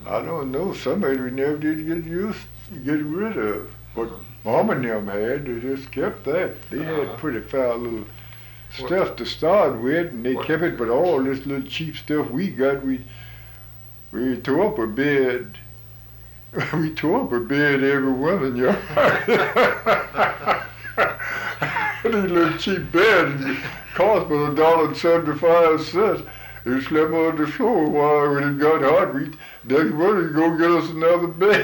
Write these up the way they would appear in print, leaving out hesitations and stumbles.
I don't know. Somebody we never did get rid of. But Mom and them had, they just kept that. They had pretty foul little stuff to start with, and they kept it. But all this little cheap stuff we got, we tore up a bed. We tore up a bed every winter, you know. These little cheap beds cost but $1.75. We slept on the floor while when it got hot. Next morning go get us another bed.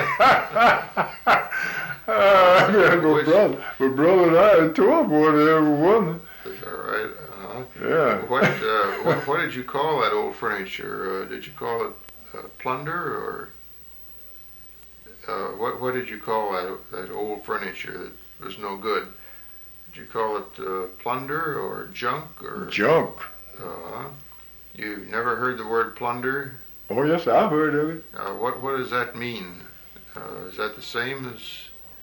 My brother and I tore up one every winter. Is that right? Yeah. What did you call that old furniture? Did you call it plunder, or what did you call that old furniture that was no good? Did you call it plunder or junk or junk? You never heard the word plunder? Oh yes, I've heard of it. What does that mean? Is that the same as?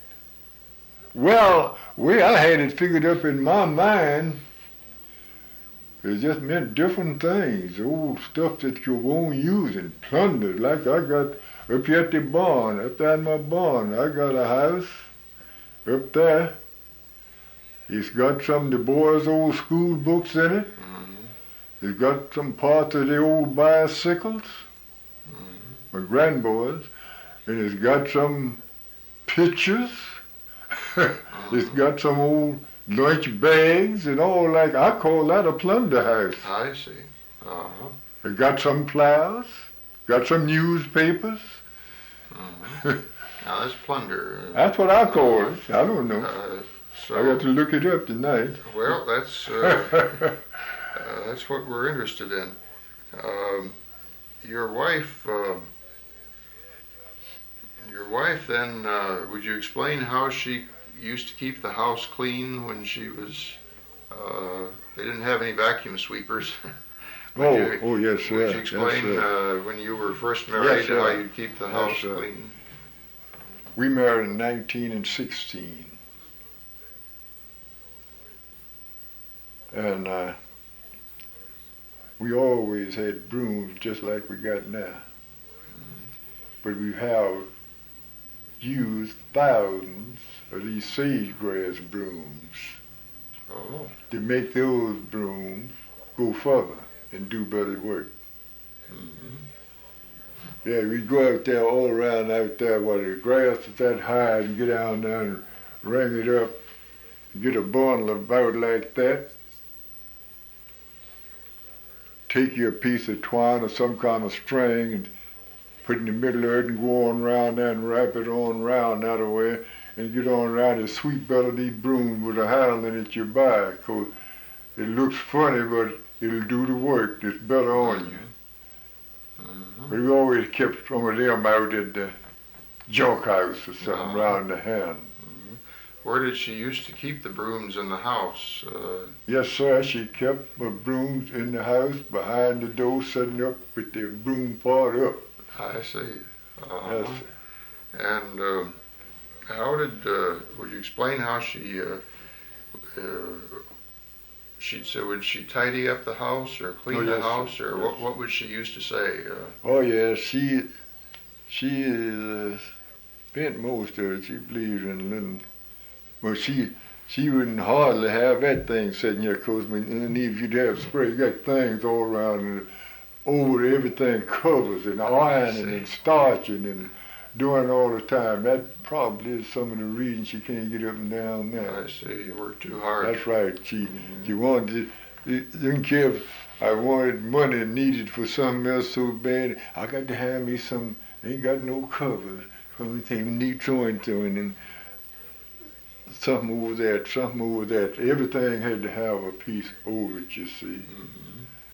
Well, way I had it figured up in my mind, it just meant different things. Old stuff that you won't use and plunder. Like I got up here at the barn, up there in my barn, I got a house up there. It's got some of the boys' old school books in it. It's got some parts of the old bicycles, my grandboys, and it's got some pictures. It's got some old lunch bags and all like. I call that a plunder house. I see. It got some plows, got some newspapers. Now that's plunder. That's what I call it. I don't know. I got to look it up tonight. Well, that's what we're interested in. Your wife then, would you explain how she used to keep the house clean when she was, they didn't have any vacuum sweepers. Oh yes, sir. Would you explain when you were first married how you keep the house clean? We married in 1916. And we always had brooms just like we got now. But we have used thousands of these sagegrass brooms to make those brooms go further and do better work. Yeah, we go out there all around out there where the grass is that high and get down there and ring it up and get a bundle about like that. Take you a piece of twine or some kind of string and put in the middle of it and go on around there and wrap it on around that way and get on around the sweet belly of these brooms with a handle in it you buy, 'cause it looks funny but it'll do the work. It's better on you. But we always kept some of them out at the junk house or something around the hand. Where did she used to keep the brooms in the house? Yes, sir. She kept the brooms in the house behind the door, setting up with the broom part up. I see. Yes. And how did? Would you explain how she? Would she tidy up the house or clean the house, or what would she used to say? Oh yeah, she spent most of it. She believes in little. Well, she wouldn't hardly have that thing sitting here, 'cause if you'd have spray, you got things all around and over everything, covers and ironing and starching and doing all the time. That probably is some of the reason she can't get up and down now. I see. You work too hard. That's right. She wanted. Didn't care if I wanted money and needed for something else so bad. I got to have me some. Ain't got no covers. Something need throwing to it and. Something over that. Everything had to have a piece over it, you see.